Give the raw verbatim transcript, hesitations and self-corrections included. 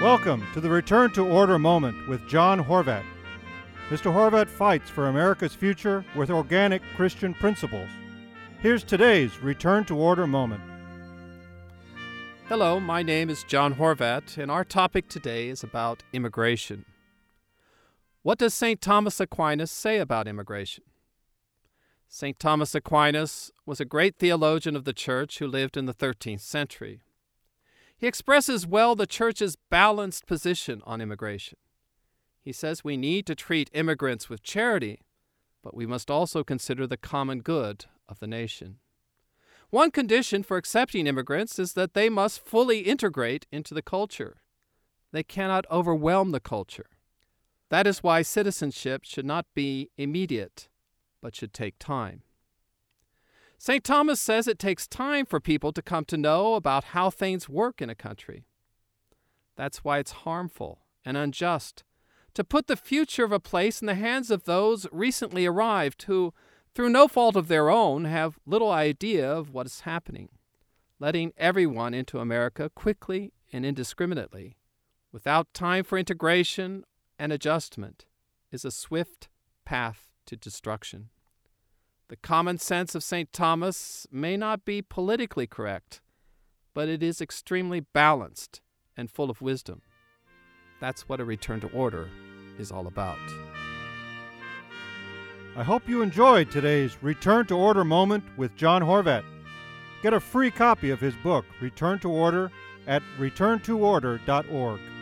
Welcome to the Return to Order moment with John Horvat. Mister Horvat fights for America's future with organic Christian principles. Here's today's Return to Order moment. Hello, my name is John Horvat, and our topic today is about immigration. What does Saint Thomas Aquinas say about immigration? Saint Thomas Aquinas was a great theologian of the Church who lived in the thirteenth century. He expresses well the Church's balanced position on immigration. He says we need to treat immigrants with charity, but we must also consider the common good of the nation. One condition for accepting immigrants is that they must fully integrate into the culture. They cannot overwhelm the culture. That is why citizenship should not be immediate, but should take time. Saint Thomas says it takes time for people to come to know about how things work in a country. That's why it's harmful and unjust to put the future of a place in the hands of those recently arrived who, through no fault of their own, have little idea of what is happening. Letting everyone into America quickly and indiscriminately, without time for integration and adjustment, is a swift path to destruction. The common sense of Saint Thomas may not be politically correct, but it is extremely balanced and full of wisdom. That's what a return to order is all about. I hope you enjoyed today's Return to Order moment with John Horvat. Get a free copy of his book, Return to Order, at return to order dot org.